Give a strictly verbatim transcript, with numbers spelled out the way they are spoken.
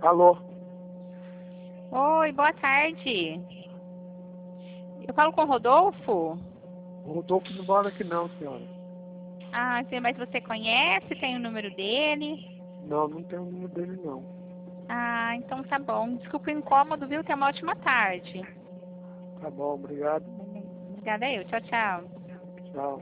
Alô? Oi, boa tarde. Eu falo com o Rodolfo? O Rodolfo não mora aqui não, senhora. Ah, sim, mas você conhece? Tem o número dele? Não, não tem o número dele não. Ah, então tá bom. Desculpa o incômodo, viu? Tenha uma ótima tarde. Tá bom, obrigado. Obrigada eu. Tchau, tchau. Tchau.